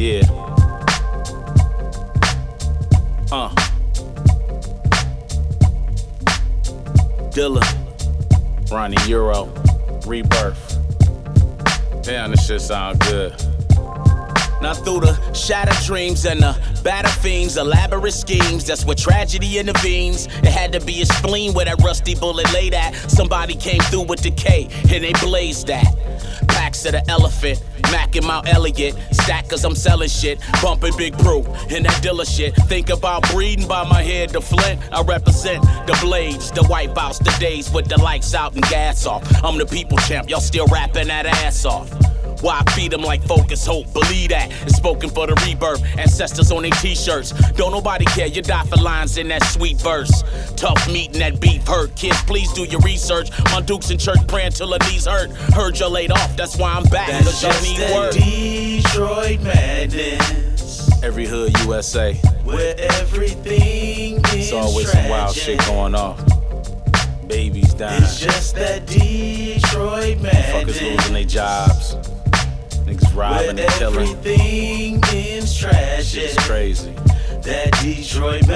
Yeah. Dilla, Ronnie Euro, Rebirth. Damn, this shit sound good. Now through the shattered dreams and the battered fiends, elaborate schemes, that's where tragedy intervenes. It had to be a spleen where that rusty bullet laid at. Somebody came through with decay and they blazed that. Packs of the elephant, Mac and Mount Elliott. Stack cause I'm selling shit, bumping Big Brew and that Dilla shit. Think about breathing by my head to Flint. I represent the blades, the wipeouts, the days with the lights out and gas off. I'm the people champ, y'all still rapping that ass off. Why I feed them like focus, hope, believe that. It's spoken for the rebirth, ancestors on their t-shirts. Don't nobody care, you die for lines in that sweet verse. Tough meat and that beef hurt. Kids, please do your research. My Duke's in church praying till her knees hurt. Heard you laid off, that's why I'm back. That's just that Detroit madness. Every hood USA, where everything is it's always some wild shit going off. Babies dying. It's just that Detroit madness. Motherfuckers losing their jobs. Niggas robbing and killing. Everything is tragic. It's crazy. That Detroit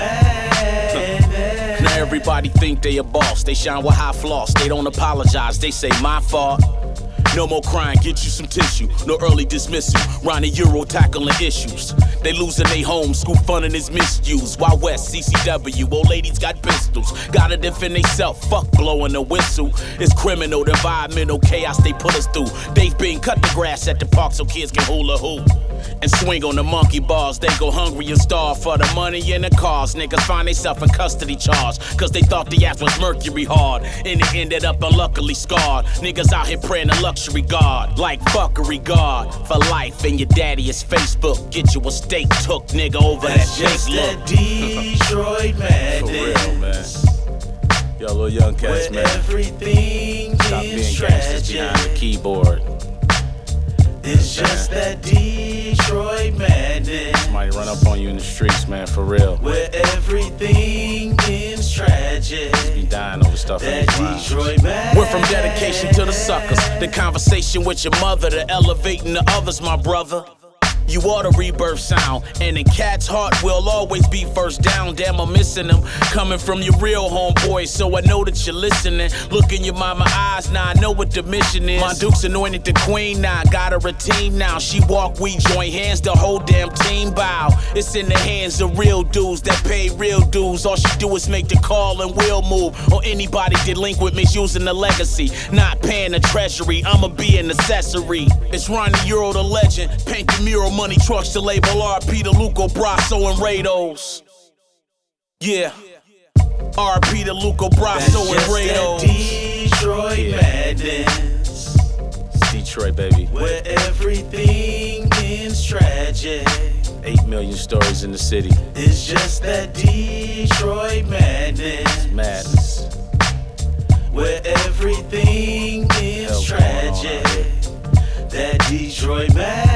madness. Now everybody think they a boss. They shine with high floss. They don't apologize. They say my fault. No more crying, get you some tissue. No early dismissal. Ronnie Euro tackling issues. They losing their homes, school funding is misused. Wild West, CCW, old ladies got pistols. Gotta defend theyself, fuck blowing a whistle. It's criminal, the environmental chaos they put us through. They've been cut the grass at the park so kids can hula hoop and swing on the monkey bars. They go hungry and starve for the money and the cars. Niggas find themselves in custody charge cause they thought the ass was mercury hard and it ended up unluckily scarred. Niggas out here praying to luxury god like fuckery god for life. And your daddy is Facebook. Get you a steak took, nigga, over that's that just look. That Detroit madness. For real, man. Yo, little young cats, where man. Everything Stop being is gangsters tragic. behind the keyboard. It's just that Detroit madness. Somebody run up on you in the streets, man, for real. Where everything is tragic. Be dying over stuff in That these Detroit madness. We're from dedication to the suckers. The conversation with your mother, the elevating the others, my brother. You are the rebirth sound, and in Cat's heart will always be first down. Damn, I'm missing them. Coming from your real homeboy, so I know that you're listening. Look in your mama eyes, now I know what the mission is. My Duke's anointed the queen, now I got her a team now. She walk, we join hands, the whole damn team bow. It's in the hands of real dudes that pay real dues. All she do is make the call and we'll move. Or anybody delinquent misusing the legacy, not paying the treasury. I'ma be an accessory. It's Ronnie Euro the legend, paint the mural. Money trucks to label RP to Luco Brasso and Rados. Yeah. RP to Luco Brasso and Rados. Detroit madness. It's Detroit, baby. Where everything is tragic. 8 million stories in the city. It's just that Detroit madness. Madness. Where everything is tragic. That Detroit madness.